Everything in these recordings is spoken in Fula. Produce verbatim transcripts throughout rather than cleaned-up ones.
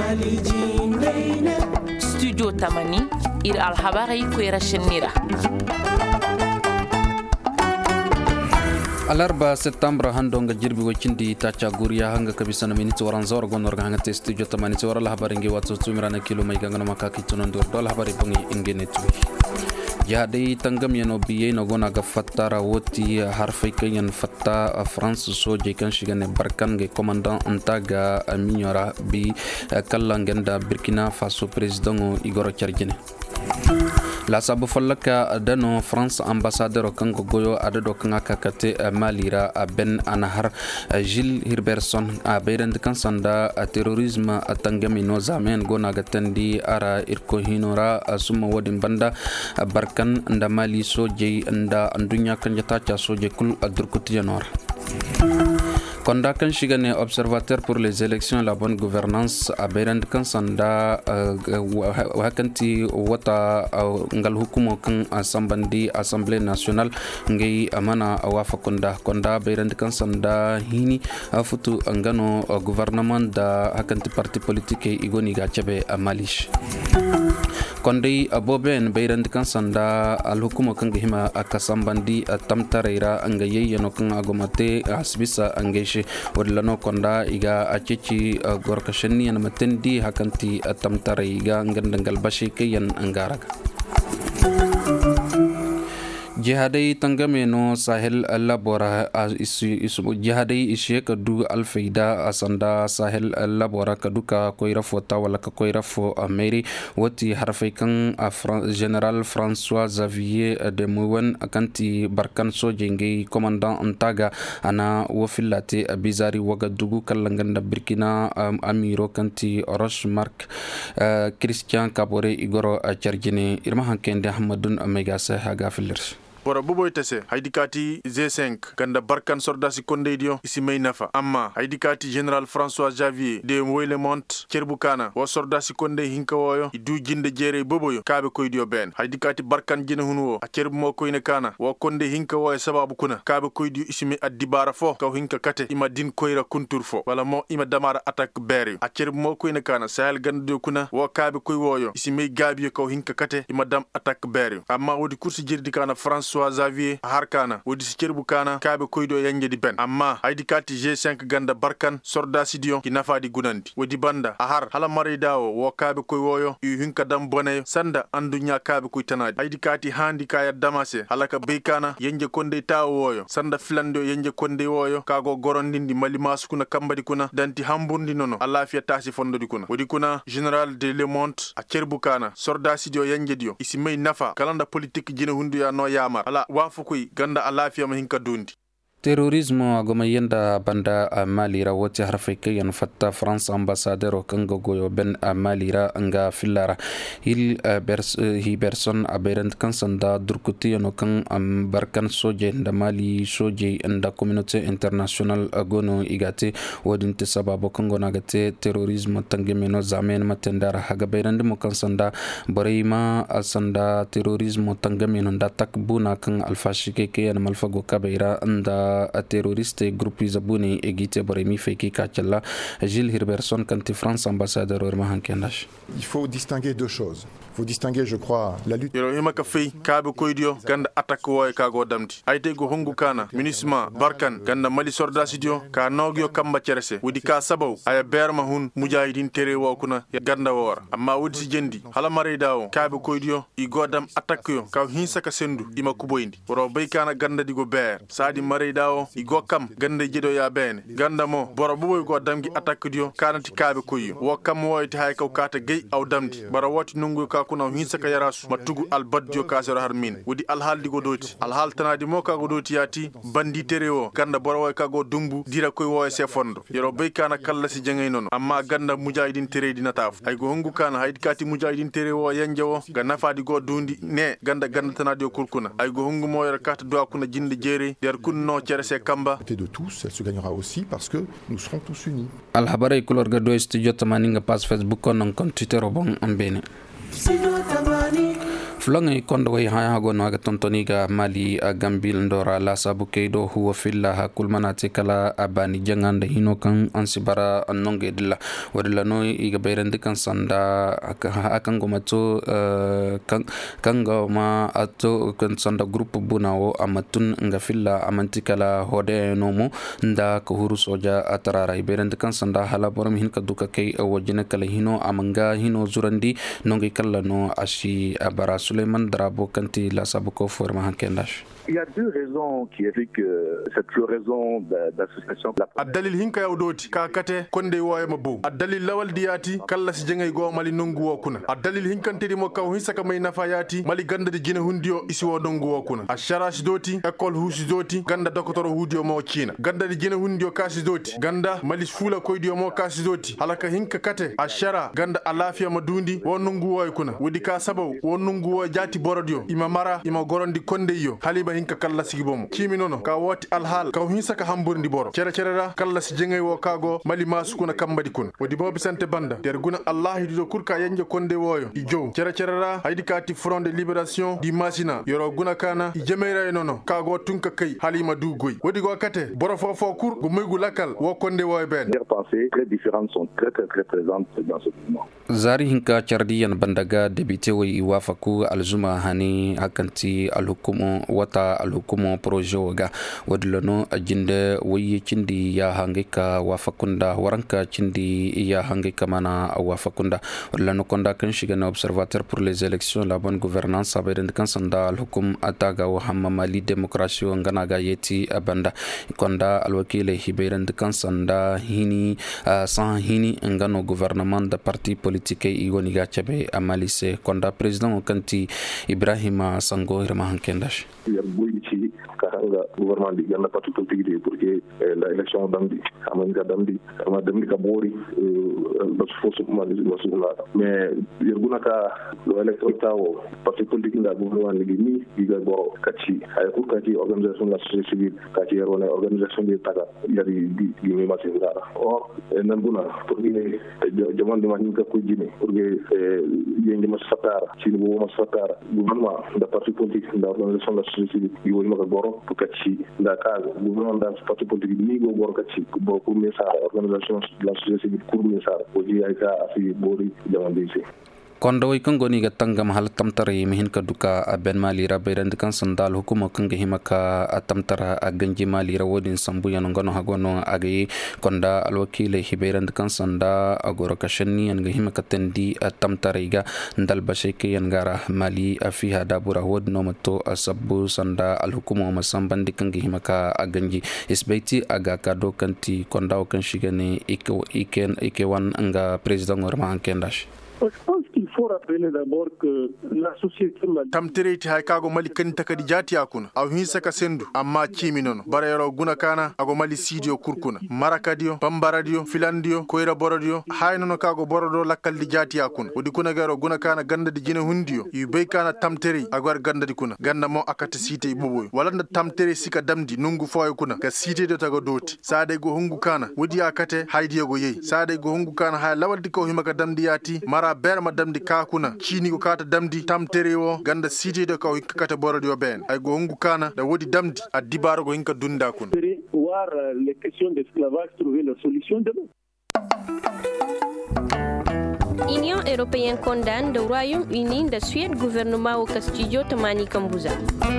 studio tamani ir alhabari kuera shenira alarba septembre handonga jirbi wacindi tacha guriya hanga kabisana miniti waran zor gonor hanga te studio tamani wara la habari ngi watso tumirana kilo mai gangana makaki tunondur dol habari bangi ingene tuwi jadi tangam yano biye no gona ga fattara woti harfai kanyan fatta France soje kan shigane barkan ge commandant antaga minyora bi kallangenda Burkina Faso president Igor Charjene la sabu fallaka dano France ambassadeur kango goyo adado kanga kakate malira ben anahar Gilles Herberson a beirand kansanda terrorisme atangami no zamen gona gatandi ara irko hinora suma wadin banda barkan nda mali soje nda andunya kanjata cha soje kul adurkuti yanor Konda kan shigane observateur pour les élections et la bonne gouvernance a beirand kansanda wakanti wata ngal hukumo kan asambandi assemblée nationale ngai amana awafa konda konda beirand kansanda hini afutu angano gouvernement da hakanti parti politique igoni gachabe amalish kondai aboben beirand kansanda al hukumo kan hima akasambandi tamtareira angaye yano kan agomate asbisa angeshi wadlano konda iga acici gorka shenni na matendi hakanti tamtare iga ngandangal bashi kayan angaraga jihadai tangame no sahel labora isu jihadai ishe kadu alfaida asanda sahel labora kaduka koira fota wala ka koira fo ameri wati harfai kan general François Xavier de Mouwen akanti barkan sojenge commandant antaga ana wofilate bizari wagadugu kallanganda Burkina amiro kanti Roche Marc Christian Kabore Igoro Charjene irma hankende Ahmadun Omega sa haga filers bora buboy tese haydikati G cinq ganda barkan sordasi kondeydio isi may nafa amma haydikati general François Xavier de Mouwelemont cerbukana wo sordasi kondey hinka woyo du jinde jere boboyo kaabe koydio ben haydikati barkan jina hunwo a cerbu mo koyne kana wo kondey hinka woyo sababu kuna kaabe koydio isi me addibara fo kaw hinka kate ima din koyra kuntur fo wala mo ima damara attaque beri a cerbu mo koyne kana sahel gando kuna wo kaabe koy woyo isi me gabiyo kaw hinka kate ima dam attaque beri amma wodi kursi jirdi kana France Xavier harkana wodi sicerbu kana kaabe koydo yanje di ben amma aydi kati G cinq ganda barkan sorda sidio ki nafadi gunandi wodi banda a har hala mari dawo wo kaabe koy woyo yu hinka dam bonayo sanda andu nya kaabe koy tanadi aydi kati handi kaya damase halaka beykana yanje konde tawo woyo sanda filando yanje konde woyo kago gorondindi mali masukuna kambadi kuna danti hamburndi nono alafiya tasi fondodi kuna wodi kuna general de Lemont a cerbu kana sorda sidio yanje dio isi may nafa kalanda politique jina hundu ya no yamar ala wafukui ganda alafiya mahinka dundi terrorisme agoma yenda banda malira wote harfeke yan fatta France ambassadeur kango goyo ben malira anga fillara il bers hi person aberent kansanda durkuti no kan am barkan soje nda mali soje nda communauté international agono igate wodinte sababo kango nagate terrorisme tangemeno zamen matendara haga berende mo kansanda borima asanda terrorisme tangemeno nda takbuna kan alfashike ke yan malfago kabeira nda a terroriste groupe zabuni egite boremi feki kachalla Gilles Herberson kanti France ambassadeur orma hankendash. Il faut distinguer deux choses. Il faut distinguer, je crois, la lutte. Yero hima ka fei kaabe koydio ganda attaque woy kago damti ayte go hongu kana munisma barkan ganda mali sorda sidio ka nogyo kamba cerese wudi ka sabaw aya berma hun mujahidin tere wo kuna ya ganda wora amma wudi si jendi hala mare dawo kaabe koydio i godam attaque yo ka hinsa ka sendu ima kuboyndi woro bay kana ganda digo ber sadi mare dawo i go kam ganda jedo ya ben ganda mo boro buboy go damgi attaque dio kanati kaabe koyyo wo kam woyti hay kaw kata gey aw damdi bara woti nungu ka kuna hinsa ka yarasu matugu albadjo kasero harmin wodi alhal digo doti alhal tanadi mo ka go doti yati bandi tereo ganda boro ka go dumbu dira koy wo se fondo yero bay kana kala si jengay nono amma ganda mujahidin tere dina taf ay go hongu kana hayd kati mujahidin tere wo yanjawo ga nafadi go dundi ne ganda ganda tanadi o kulkuna ay go hongu mo yer kata do akuna jinde jere der kunno cerese kamba de tous elle se gagnera aussi parce que nous serons tous unis al habari kulor ga do studio tamaninga pass Facebook on on Twitter bon ambene flange kondo way ha ha gono aga tontoniga mali gambil ndora la sabu keido huwa filla ha kulmana tekala abani janganda hino kan ansibara nonge dilla wadilla no iga bayrande kan sanda akan gomato kan kanga ma ato kan sanda group bunawo amatun nga filla amantikala hode nomo nda ko huru soja atarara bayrande kan sanda hala borom hin ka duka kay wajina kala hino amanga hino zurandi nonge kala no ashi abara Suleiman Drabo Kanti la Sabuko Forma Hankendash. Il y a deux raisons qui expliquent euh, cette floraison d'associations. Adalil hinka yaudoti ka kate konde waye mabu. Adalil lawal diati kala si jengay go mali nongu wakuna. Adalil hinkante di mo kaw hisaka may nafayati mali ganda di jine hundio isi wo nongu wakuna. Ashara si doti ekol husi doti ganda dokotoro hudio mo China. Ganda di jine hundio kasi doti ganda mali fula koydio mo kasi doti. Halaka hinka kate ashara ganda alafia madundi wo nongu waye kuna. Wodi ka sabaw wo nongu wa jati borodio ima mara ima gorondi konde yo haliba hinka kala sigi bomu kimi nono ka woti alhal ka hinsa ka hamburndi boro cere cerera kala si jengay wo kago mali masukuna kambadi kun wodi bobi sante banda der guna allah hido kurka yanje konde woyo i jow cere cerera haydi kati front de libération di masina yoro guna kana i jemeira nono kago tunka kay halima du goy wodi go kate boro fofo kur go muygu lakal wo konde woyo ben des pensées très différentes sont très très très présentes dans ce mouvement zari hinka chardiyan bandaga debite way iwafaku alzuma hani hakanti alhukumu wata alhukumu projo ga wadlano ajinde waye cindi ya hangika wafakunda waranka cindi ya hangika mana wafakunda wadlano konda kan shiga na observateur pour les élections la bonne gouvernance abayden kan sanda alhukum ataga wa hamma mali démocratie ngana ga yeti abanda konda alwakile hibayden kan sanda hini sans hini ngano gouvernement de parti politique igoni ga chabe amalise konda président kanti Ibrahima Sango Irma Hankendash. Ci kahanga gouvernement di ganda parti politique pour que la élection damdi amanga damdi ama damdi ka bori bas fosu mali wasula mais yerguna ka lo élection tawo parti politique da gouvernement ligi ni diga go kachi ay ko kachi organisation la société civile kachi yerone organisation de taka yari di di mi masi ngara o nanguna pour que jamon de mani ka ko jini pour que yenge mas fatara ci bo mas fatara gouvernement da parti politique da organisation la société civile yo ma goro kachi da ka gouvernement da parti politique ni go goro kachi bo pour mesa organisation la société civile pour mesa o ji ay ka afi bori jamon de ci kondo way kango ni gatangam hal tamtare mihin ka duka ben mali ra beirand kan sandal hukuma kanga himaka atamtara aganji mali ra wodin sambu yan ngono hagono agi konda alwakile hibeirand kan sanda agoro kashanni yan himaka tendi atamtare ga ndal basheke yan gara mali afiha dabura wodno mato asabbu sanda alhukuma masambandi kanga himaka aganji isbaiti aga kado kanti konda kan shigane iken ikewan anga president ngorma ankendash. Je pense qu'il faut rappeler d'abord que la société tamtireti hay kago mali kan takadi jati akuna aw hinsa ka sendu amma chimi nono barayro guna kana ago mali sidio kurkuna marakadio pambaradio filandio koira borodio hay nono kago borodo lakkal di jati akuna wodi kuna garo guna kana ganda di jina hundio yu be kana tamteri agwar ganda di kuna ganda mo akata site boboy walanda tamteri sika damdi nungu foy kuna ka site do tago doti sade go hungu kana wodi akate haydi go yei sade go hungu kana hay lawaldi ko himaka damdi yati mara ber ma damdi kakuna chini go kata damdi tamtere wo ganda site de ko kata borodi ben ay go hungu kana da wodi damdi a dibaro go hinka dunda kun voir les questions d'esclavage trouver leur solution demain. Union européenne condamne le Royaume-Uni de Suède gouvernement au Castillo Tamani Kambuza.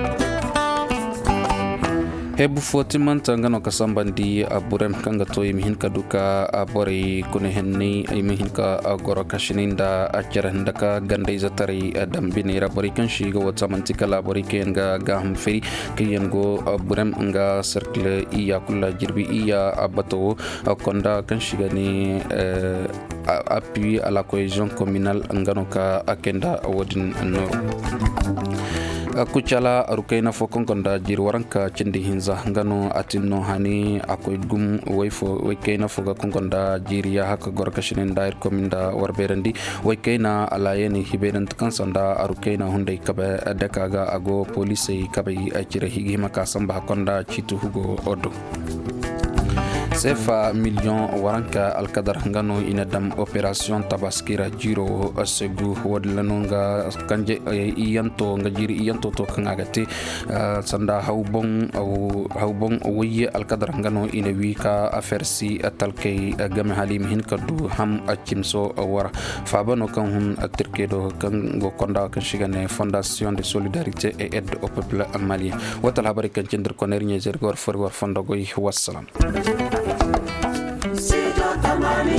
Hebu fotiman tangano kasambandi aburem kanga toy mihin kaduka abori kune henni ay mihin ka agora kashininda achara ndaka ganda izatari dambini rabori kanshi go watsamanti kala bori kenga gaham feri kiyen go aburem nga circle iya kula jirbi iya abato konda kanshi gani appui à la cohésion communale ngano ka akenda wodin no kuchala rukaina fokon konda jir waranka cindi hinza ngano atinno hani akoy gum wayfo waykaina foga konda jiriya haka gorka shinen dair kominda warberandi waykaina alayeni hiberen kansanda arukaina hunday kabe dekaga ago police kabe ajira higi maka samba konda chitu hugo odo sefa million waranka alkadar ngano ina dam operation tabaskira jiro asegu wadlanonga kanje iyanto nga jiri iyanto to kangagate sanda haubong au haubong wiye alkadar ngano ina wika afersi atalkay game halim hin kadu ham achimso wara fabano kan hun atirkedo kan go konda kan shigane fondation de solidarité et aide au peuple malien watal habari kan cender koner nyezer gor for gor fonda goy wassalam.